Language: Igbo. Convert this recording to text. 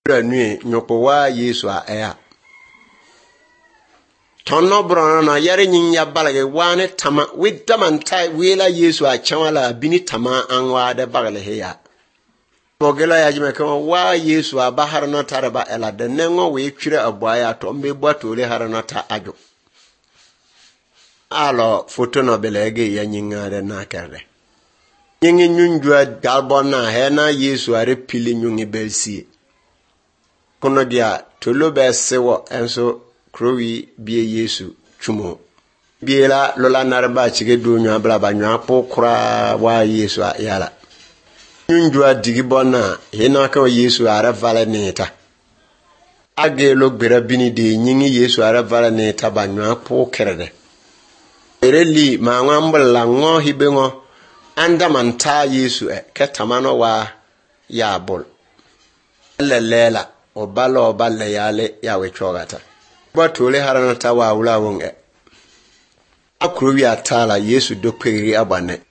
nui nyoko wa Yesu a ea tonno brono no yare nyin ya balage wane tama widamantai wela Yesu a chawala bini tama anwa de bagale heya mogela ya jime ko wa Yesu a bahar no taraba ela de nengo we twire aboya to mbe bwatole har no ta ajo alo foto no belege ya nyingare na kerde nyingi nyunjua galbona he na Yesu are pili nyungi belsi kono dia tolo be sewo enso krowi bie Yesu chumo biela lola narba chige do nwa bla ba nwa pokura wa Yesu a yala nyunjua digibona he na ka Yesu are vale neta age lo gbera bini de nyingi Yesu are vale neta ba nwa pokere ereli ma ngambla ngo hibengo anda manta Yesu ketamano wa yabul lela obalo balle yale yawe chogata batole harana tawa wula wonge akuru wi atala Yesu do kweri abane